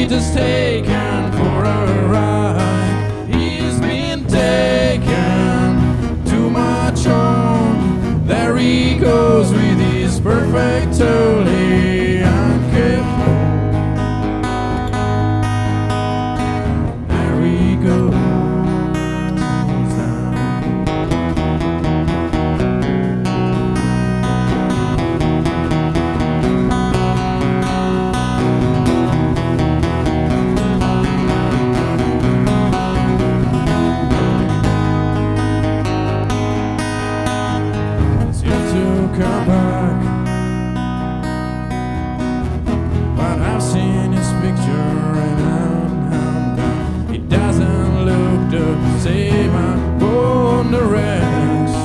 he just taken for a ride. He's been taken too much home. There he goes with his perfect totally unkept home. There he goes. Come back, but I've seen his picture and it doesn't look the same on the wrecks.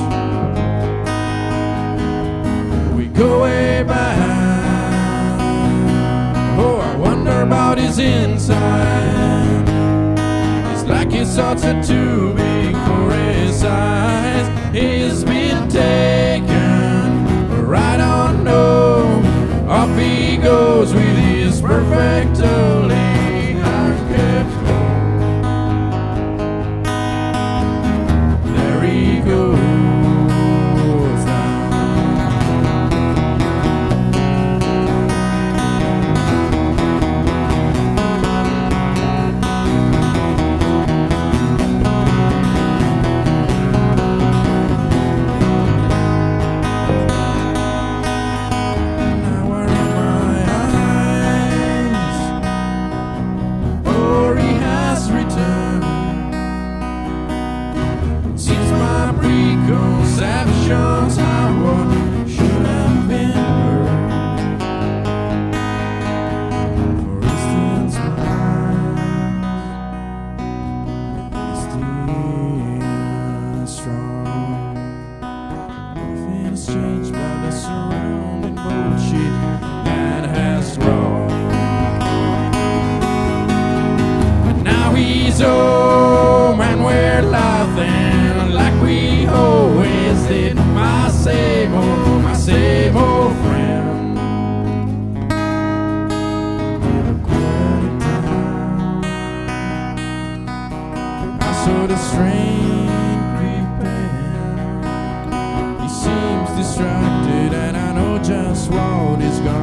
We go way back. Oh, I wonder about his inside. It's like his thoughts are too big for his eyes. He's been taken. I don't know. Off he goes with his perfectly unkept home. There he goes conceptions are what should have been heard. For instance, mine is still strong. Nothing's changed by the surrounding bullshit that has grown. But now he's home and we're laughing like we always did. My same old friend. Look what it done. I saw the strain creeping. He seems distracted, and I know just what is gone.